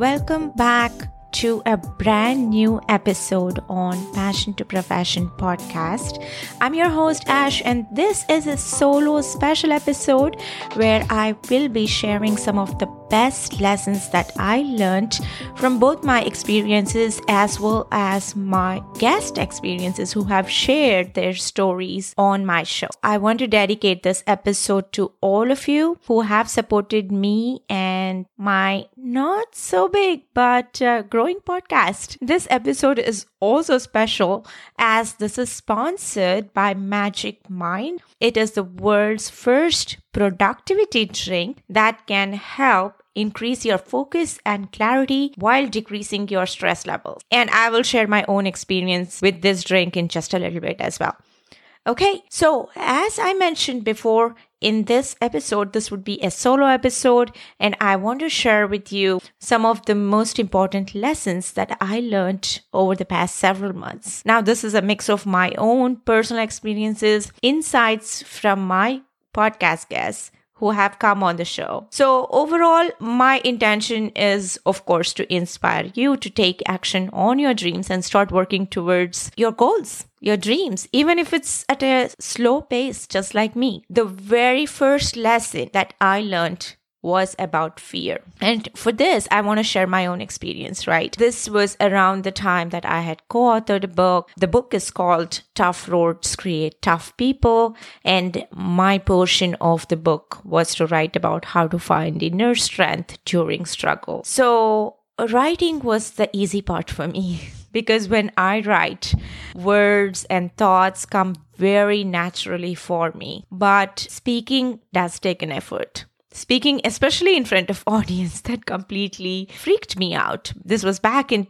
Welcome back to a brand new episode on Passion to Profession podcast. I'm your host Ash, and this is a solo special episode where I will be sharing some of the best lessons that I learned from both my experiences as well as my guest experiences who have shared their stories on my show. I want to dedicate this episode to all of you who have supported me and my not so big but growing podcast. This episode is also special as this is sponsored by Magic Mind. It is the world's first productivity drink that can help increase your focus and clarity while decreasing your stress levels. And I will share my own experience with this drink in just a little bit as well. Okay, so as I mentioned before, in this episode, this would be a solo episode, and I want to share with you some of the most important lessons that I learned over the past several months. Now, this is a mix of my own personal experiences, insights from my podcast guests who have come on the show. So overall, my intention is, of course, to inspire you to take action on your dreams and start working towards your goals, your dreams, even if it's at a slow pace, just like me. The very first lesson that I learned was about fear. And for this, I want to share my own experience, right? This was around the time that I had co-authored a book. The book is called Tough Roads Create Tough People. And my portion of the book was to write about how to find inner strength during struggle. So writing was the easy part for me because when I write, words and thoughts come very naturally for me. But speaking does take an effort. Speaking, especially in front of audience, that completely freaked me out. This was back in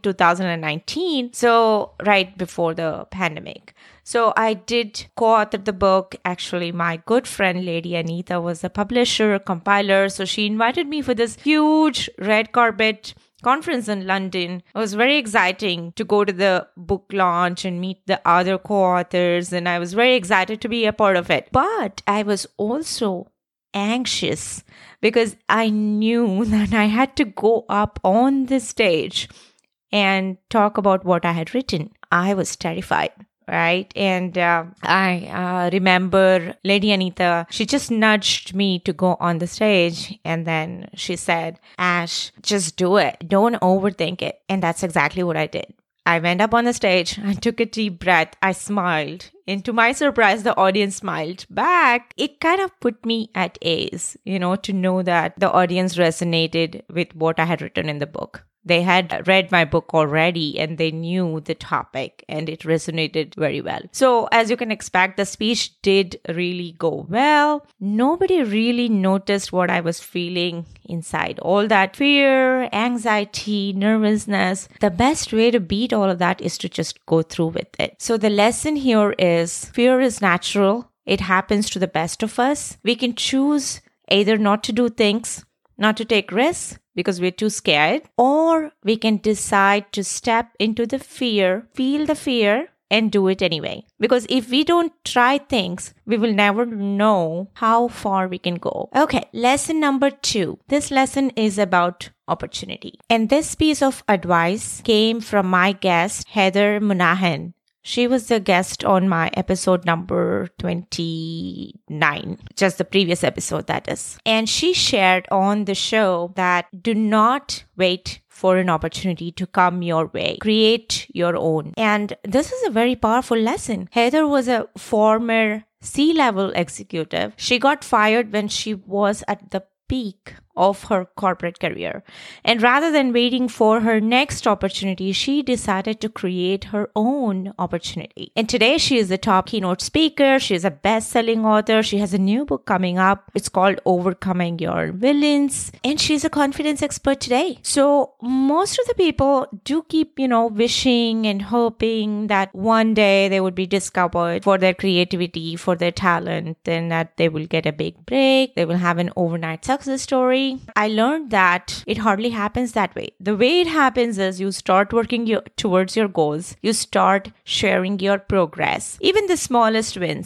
2019, so right before the pandemic. So I did co-author the book. Actually, my good friend, Lady Anita, was a publisher, compiler. So she invited me for this huge red carpet conference in London. It was very exciting to go to the book launch and meet the other co-authors. And I was very excited to be a part of it. But I was also anxious because I knew that I had to go up on the stage and talk about what I had written. I was terrified, right? And I remember Lady Anita, she just nudged me to go on the stage. And then she said, Ash, just do it. Don't overthink it. And that's exactly what I did. I went up on the stage, I took a deep breath, I smiled. And to my surprise, the audience smiled back. It kind of put me at ease, to know that the audience resonated with what I had written in the book. They had read my book already and they knew the topic and it resonated very well. So as you can expect, the speech did really go well. Nobody really noticed what I was feeling inside. All that fear, anxiety, nervousness. The best way to beat all of that is to just go through with it. So the lesson here is fear is natural. It happens to the best of us. We can choose either not to do things, not to take risks, because we're too scared, or we can decide to step into the fear, feel the fear, and do it anyway. Because if we don't try things, we will never know how far we can go. Okay, lesson number 2. This lesson is about opportunity. And this piece of advice came from my guest, Heather Monahan. She was the guest on my episode number 29, just the previous episode, that is. And she shared on the show that do not wait for an opportunity to come your way. Create your own. And this is a very powerful lesson. Heather was a former C-level executive. She got fired when she was at the peak of her corporate career. And rather than waiting for her next opportunity, she decided to create her own opportunity. And today she is a top keynote speaker. She is a best-selling author. She has a new book coming up. It's called Overcoming Your Villains. And she's a confidence expert today. So most of the people do keep, wishing and hoping that one day they would be discovered for their creativity, for their talent, and that they will get a big break. They will have an overnight success story. I learned that it hardly happens that way. The way it happens is you start working towards your goals. You start sharing your progress, even the smallest wins.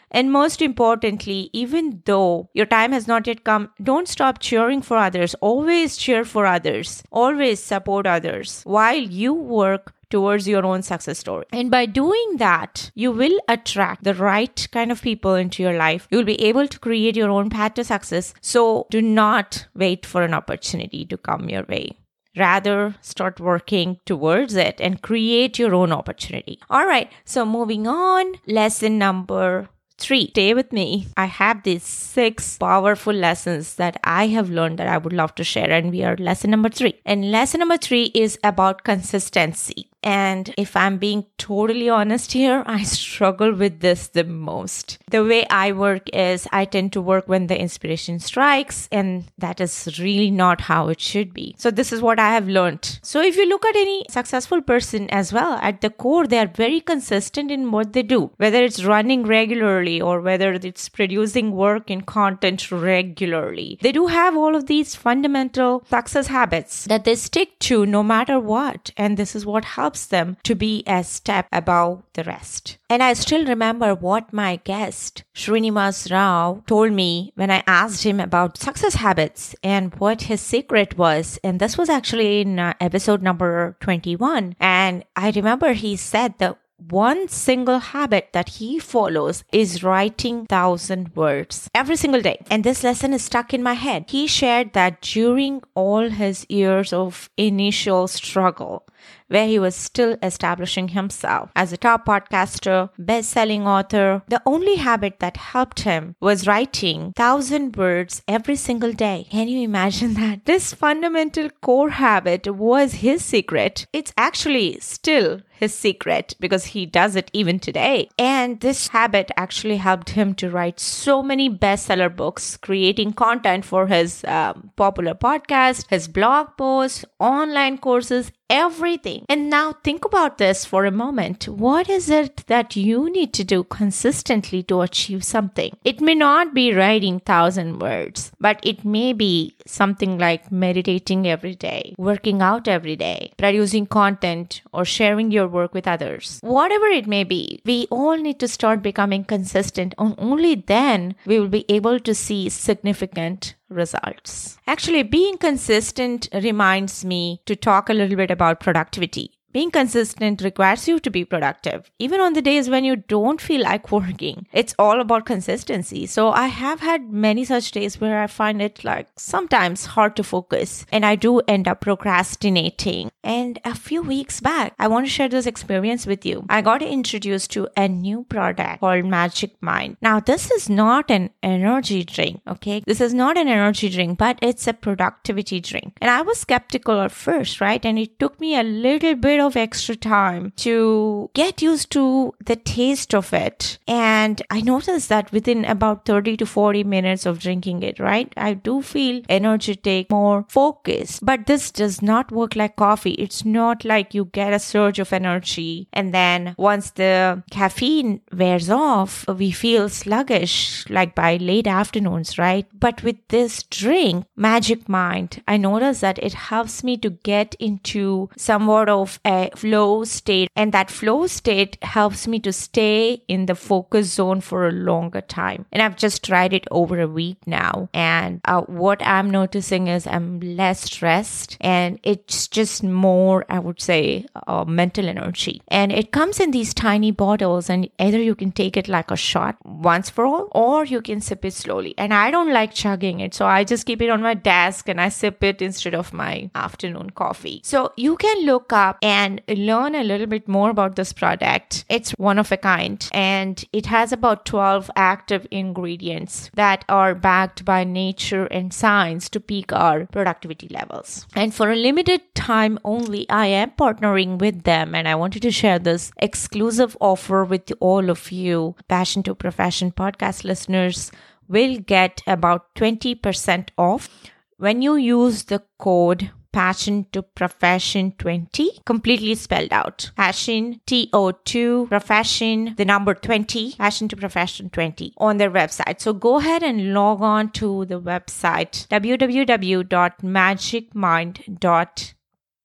And most importantly, even though your time has not yet come, don't stop cheering for others. Always cheer for others. Always support others while you work towards your own success story. And by doing that, you will attract the right kind of people into your life. You will be able to create your own path to success. So do not wait for an opportunity to come your way. Rather, start working towards it and create your own opportunity. All right, so moving on, lesson number 3. Stay with me. I have these 6 powerful lessons that I have learned that I would love to share, and we are lesson number 3. And lesson number 3 is about consistency. And if I'm being totally honest here, I struggle with this the most. The way I work is I tend to work when the inspiration strikes, and that is really not how it should be. So this is what I have learned. So if you look at any successful person as well, at the core, they are very consistent in what they do, whether it's running regularly or whether it's producing work and content regularly. They do have all of these fundamental success habits that they stick to no matter what. And this is what helps them to be a step above the rest. And I still remember what my guest, Srinivas Rao, told me when I asked him about success habits and what his secret was. And this was actually in episode number 21. And I remember he said that one single habit that he follows is writing 1,000 words every single day. And this lesson is stuck in my head. He shared that during all his years of initial struggle, where he was still establishing himself as a top podcaster, best-selling author, the only habit that helped him was writing 1,000 words every single day. Can you imagine that? This fundamental core habit was his secret. It's actually still his secret because he does it even today. And this habit actually helped him to write so many bestseller books, creating content for his popular podcast, his blog posts, online courses, everything. And now think about this for a moment. What is it that you need to do consistently to achieve something? It may not be writing 1,000 words, but it may be something like meditating every day, working out every day, producing content, or sharing your work with others. Whatever it may be, we all need to start becoming consistent, and only then we will be able to see significant results. Actually, being consistent reminds me to talk a little bit about productivity. Being consistent requires you to be productive, even on the days when you don't feel like working. It's all about consistency. So I have had many such days where I find it like sometimes hard to focus, and I do end up procrastinating. And a few weeks back, I want to share this experience with you. I got introduced to a new product called Magic Mind. Now, this is not an energy drink, okay? This is not an energy drink, but it's a productivity drink. And I was skeptical at first, right? And it took me a little bit of extra time to get used to the taste of it. And I noticed that within about 30 to 40 minutes of drinking it, right, I do feel energetic, more focused. But this does not work like coffee. It's not like you get a surge of energy and then once the caffeine wears off, we feel sluggish like by late afternoons, right? But with this drink, Magic Mind, I noticed that it helps me to get into somewhat of a flow state, and that flow state helps me to stay in the focus zone for a longer time. And I've just tried it over a week now, and what I'm noticing is I'm less stressed, and it's just more, I would say, mental energy. And it comes in these tiny bottles, and either you can take it like a shot once for all, or you can sip it slowly. And I don't like chugging it, so I just keep it on my desk and I sip it instead of my afternoon coffee. So you can look up and learn a little bit more about this product. It's one of a kind, and it has about 12 active ingredients that are backed by nature and science to peak our productivity levels. And for a limited time only, I am partnering with them, and I wanted to share this exclusive offer with all of you. Passion to Profession podcast listeners will get about 20% off when you use the code Passion to Profession 20, completely spelled out. Passion, TO2, Profession, the number 20, Passion to Profession 20 on their website. So go ahead and log on to the website www.magicmind.com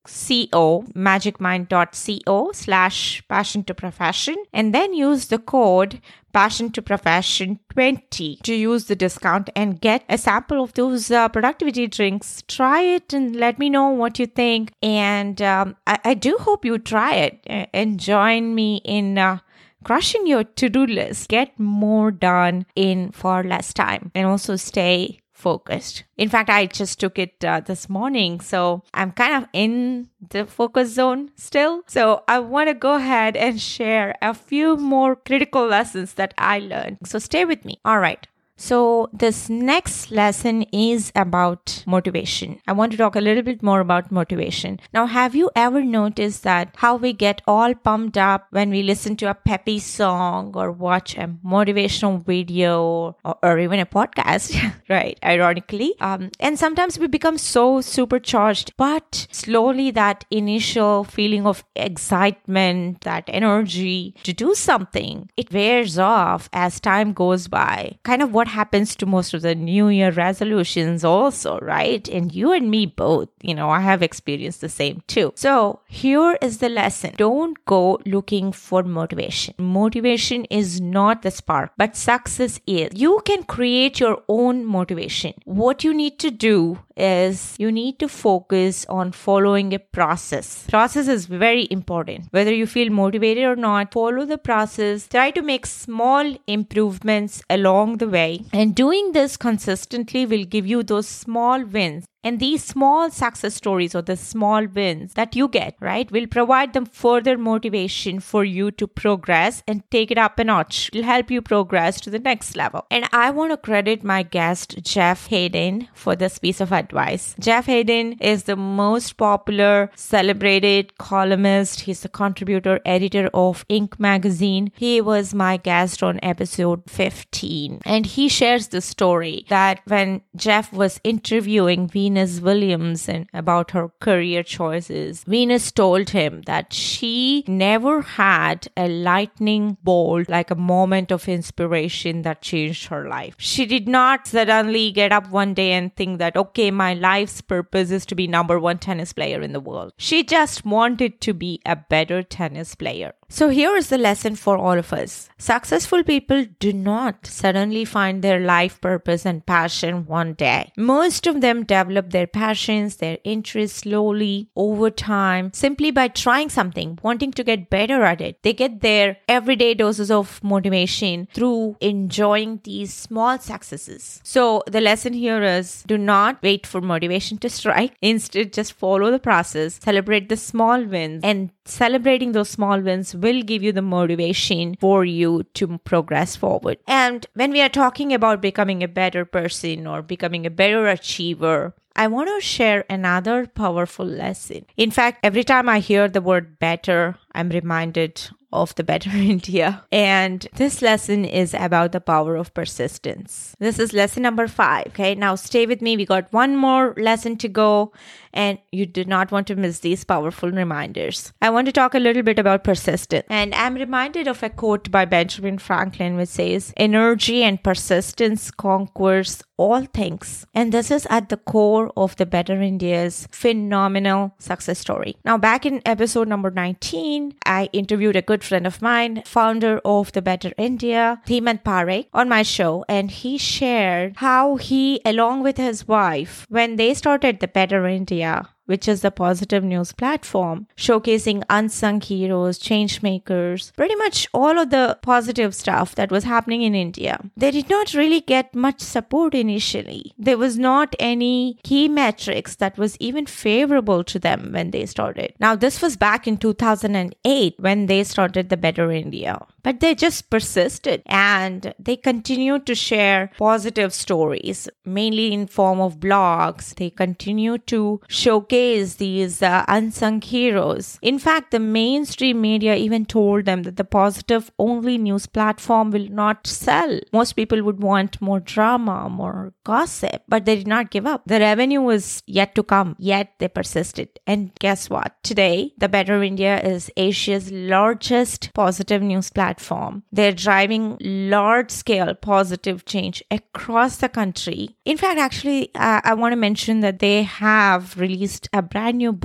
magicmind.co/passion to profession, and then use the code passion to profession 20 to use the discount and get a sample of those productivity drinks. Try it and let me know what you think. And I do hope you try it and join me in crushing your to-do list. Get more done in far less time and also stay focused. In fact, I just took it this morning, so I'm kind of in the focus zone still. So I want to go ahead and share a few more critical lessons that I learned. So stay with me. All right. So this next lesson is about motivation. I want to talk a little bit more about motivation. Now, have you ever noticed that how we get all pumped up when we listen to a peppy song or watch a motivational video or even a podcast, right? Ironically. And sometimes we become so supercharged, but slowly that initial feeling of excitement, that energy to do something, it wears off as time goes by. Kind of what happens to most of the New Year resolutions also, right? And you and me both, I have experienced the same too. So here is the lesson. Don't go looking for motivation. Motivation is not the spark, but success is. You can create your own motivation. What you need to do is you need to focus on following a process. Process is very important. Whether you feel motivated or not, follow the process. Try to make small improvements along the way. And doing this consistently will give you those small wins. And these small success stories or the small wins that you get, right, will provide them further motivation for you to progress and take it up a notch. It'll help you progress to the next level. And I want to credit my guest, Jeff Haden, for this piece of advice. Jeff Haden is the most popular, celebrated columnist. He's the contributor editor of Inc. magazine. He was my guest on episode 15. And he shares the story that when Jeff was interviewing Venus Williams and about her career choices, Venus told him that she never had a lightning bolt, like a moment of inspiration that changed her life. She did not suddenly get up one day and think that, okay, my life's purpose is to be number one tennis player in the world. She just wanted to be a better tennis player. So here is the lesson for all of us. Successful people do not suddenly find their life purpose and passion one day. Most of them develop their passions, their interests slowly over time, simply by trying something, wanting to get better at it. They get their everyday doses of motivation through enjoying these small successes. So the lesson here is, do not wait for motivation to strike. Instead, just follow the process, celebrate the small wins, and celebrating those small wins will give you the motivation for you to progress forward. And when we are talking about becoming a better person or becoming a better achiever, I want to share another powerful lesson. In fact, every time I hear the word better, I'm reminded of the Better India. And this lesson is about the power of persistence. This is lesson number 5. Okay, now stay with me. We got one more lesson to go, and you do not want to miss these powerful reminders. I want to talk a little bit about persistence. And I'm reminded of a quote by Benjamin Franklin, which says, "Energy and persistence conquers all things." And this is at the core of the Better India's phenomenal success story. Now, back in episode number 19, I interviewed a good friend of mine, founder of the Better India, Hemant Parekh, on my show, and he shared how he, along with his wife, when they started the Better India, which is the positive news platform, showcasing unsung heroes, change makers, pretty much all of the positive stuff that was happening in India. They did not really get much support initially. There was not any key metrics that was even favorable to them when they started. Now, this was back in 2008 when they started the Better India. But they just persisted and they continued to share positive stories, mainly in form of blogs. They continued to showcase these unsung heroes. In fact, the mainstream media even told them that the positive only news platform will not sell. Most people would want more drama, more gossip, but they did not give up. The revenue was yet to come, yet they persisted. And guess what? Today, the Better India is Asia's largest positive news platform. They're driving large-scale positive change across the country. In fact, actually, I want to mention that they have released a brand new book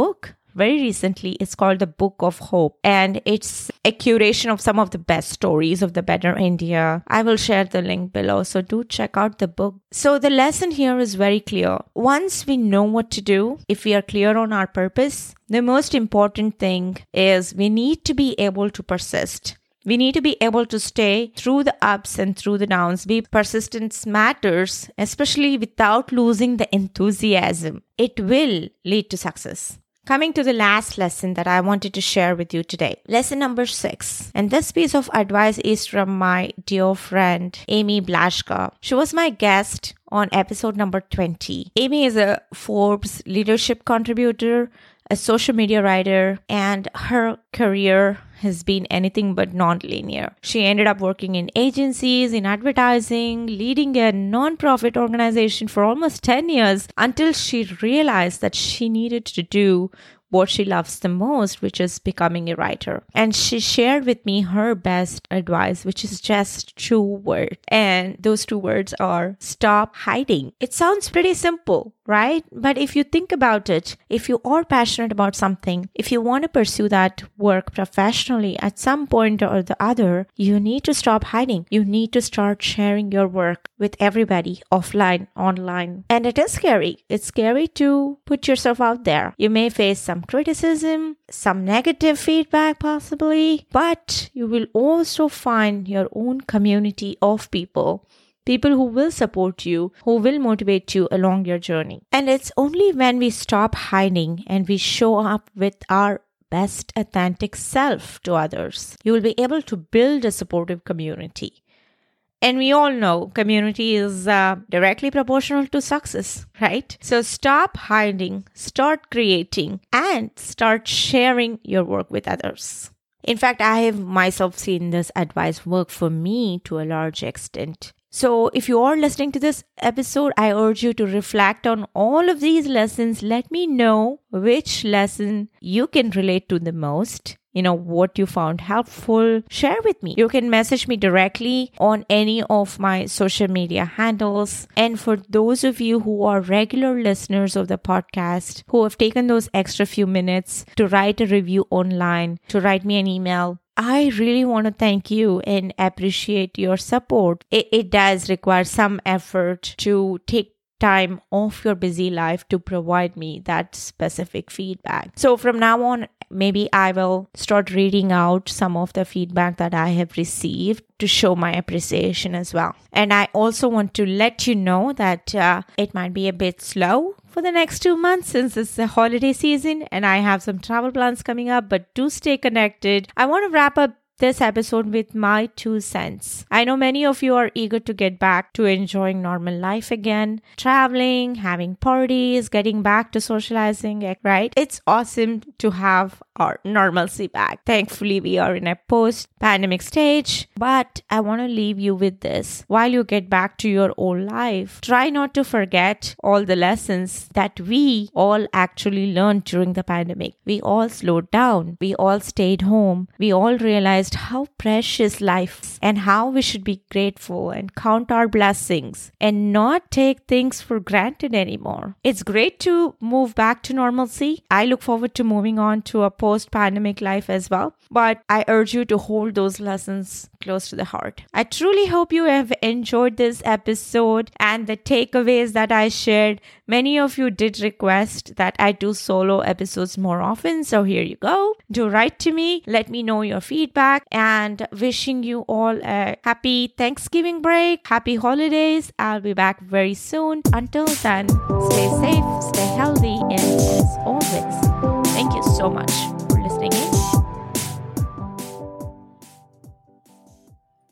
very recently. It's called The Book of Hope, and it's a curation of some of the best stories of the better India. I will share the link below, so do check out the book. So the lesson here is very clear. Once we know what to do, if we are clear on our purpose, the most important thing is we need to be able to persist. We need to be able to stay through the ups and through the downs. Persistence matters, especially without losing the enthusiasm. It will lead to success. Coming to the last lesson that I wanted to share with you today. Lesson number 6. And this piece of advice is from my dear friend, Amy Blashka. She was my guest on episode number 20. Amy is a Forbes leadership contributor, a social media writer, and her career has been anything but non-linear. She ended up working in agencies, in advertising, leading a non-profit organization for almost 10 years until she realized that she needed to do what she loves the most, which is becoming a writer. And she shared with me her best advice, which is just 2 words. And those 2 words are stop hiding. It sounds pretty simple, right? But if you think about it, if you are passionate about something, if you want to pursue that work professionally at some point or the other, you need to stop hiding. You need to start sharing your work with everybody, offline, online. And it is scary. It's scary to put yourself out there. You may face some criticism, some negative feedback possibly, but you will also find your own community of people who will support you, who will motivate you along your journey. And it's only when we stop hiding and we show up with our best authentic self to others, you will be able to build a supportive community. And we all know community is directly proportional to success, right? So stop hiding, start creating, and start sharing your work with others. In fact, I have myself seen this advice work for me to a large extent. So if you are listening to this episode, I urge you to reflect on all of these lessons. Let me know which lesson you can relate to the most. What you found helpful, share with me. You can message me directly on any of my social media handles. And for those of you who are regular listeners of the podcast, who have taken those extra few minutes to write a review online, to write me an email, I really want to thank you and appreciate your support. It does require some effort to take time off your busy life to provide me that specific feedback. So from now on, maybe I will start reading out some of the feedback that I have received to show my appreciation as well. And I also want to let you know that it might be a bit slow for the next 2 months since it's the holiday season and I have some travel plans coming up, but do stay connected. I want to wrap up this episode with my 2 cents. I know many of you are eager to get back to enjoying normal life again, traveling, having parties, getting back to socializing, right? It's awesome to have our normalcy back. Thankfully, we are in a post-pandemic stage, but I want to leave you with this. While you get back to your old life, try not to forget all the lessons that we all actually learned during the pandemic. We all slowed down. We all stayed home. We all realized how precious life is and how we should be grateful and count our blessings and not take things for granted anymore. It's great to move back to normalcy. I look forward to moving on to a post-pandemic life as well, but I urge you to hold those lessons close to the heart. I truly hope you have enjoyed this episode and the takeaways that I shared. Many of you did request that I do solo episodes more often, so here you go. Do write to me, let me know your feedback, and wishing you all a happy Thanksgiving break, happy holidays. I'll be back very soon. Until then, stay safe, stay healthy, and as always, thank you so much